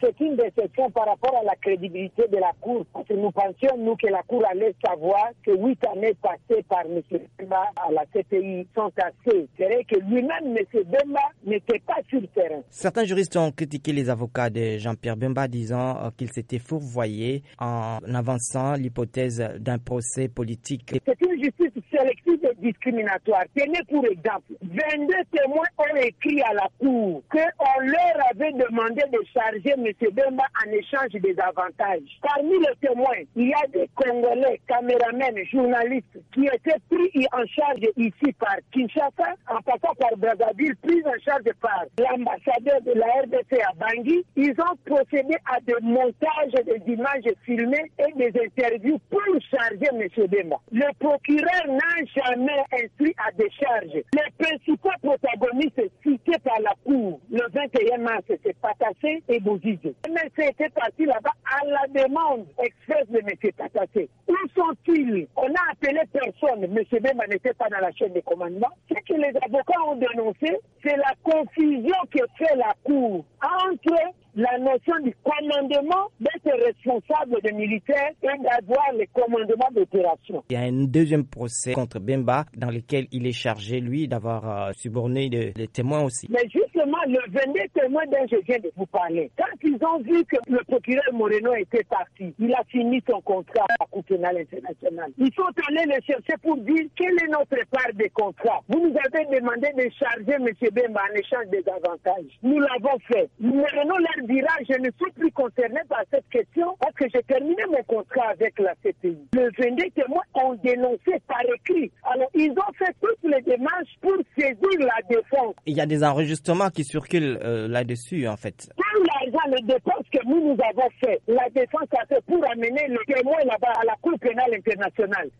c'est une déception par rapport à la crédibilité de la Cour. Parce que nous pensions, nous, que la Cour allait savoir que 8 années passées par M. Bemba à la CPI sont assez. C'est vrai que lui-même, M. Bemba, n'était pas sur le terrain. Certains juristes ont critiqué les avocats de Jean-Pierre Bemba, disant qu'il s'était fourvoyé en avançant l'hypothèse d'un procès politique. C'est une justice sélective et discriminatoire. Tenez pour exemple, 22 témoins ont écrit à la Cour qu'on leur avait demandé de charger M. Bemba en échange des avantages. Parmi les témoins, il y a des Congolais, caméramens, journalistes qui étaient pris en charge ici par Kinshasa, en passant par Brazzaville, pris en charge par l'ambassadeur de la RDC à Bangui. Ils ont procédé à des montages des images filmées et des interviews pour charger M. Bemba. Le procureur n'a jamais instruit à des charges. Les principaux protagonistes cités par la Cour le 21 mars, c'est Patassé et Bozizé. MLC était parti là-bas à la demande express de M. Patassé. Où sont-ils? On a appelé personne. M. Bemba n'était pas dans la chaîne de commandement. Ce que les avocats ont dénoncé, c'est la confusion que fait la Cour entre la notion du commandement d'être responsable des militaires et d'avoir le commandement d'opération. Il y a un deuxième procès contre Bemba dans lequel il est chargé, lui, d'avoir suborné des témoins aussi. Mais justement, le 22 témoins dont je viens de vous parler, quand ils ont vu que le procureur Moreno était parti, il a fini son contrat à la Cour pénale internationale. Ils sont allés le chercher pour dire quelle est notre part des contrats. Vous nous avez demandé de charger M. Bemba en échange des avantages. Nous l'avons fait. Moreno leur dira, je ne suis plus concerné par cette question parce que j'ai terminé mon contrat avec la CPI. Le 22 témoins ont dénoncé par écrit. Alors, ils ont fait toutes les démarches pour saisir la défense. Il y a des enregistrements qui circulent là-dessus, en fait. Tout l'argent, les dépenses que nous avons fait, la défense a fait pour amener le témoin là-bas à la Cour pénale internationale.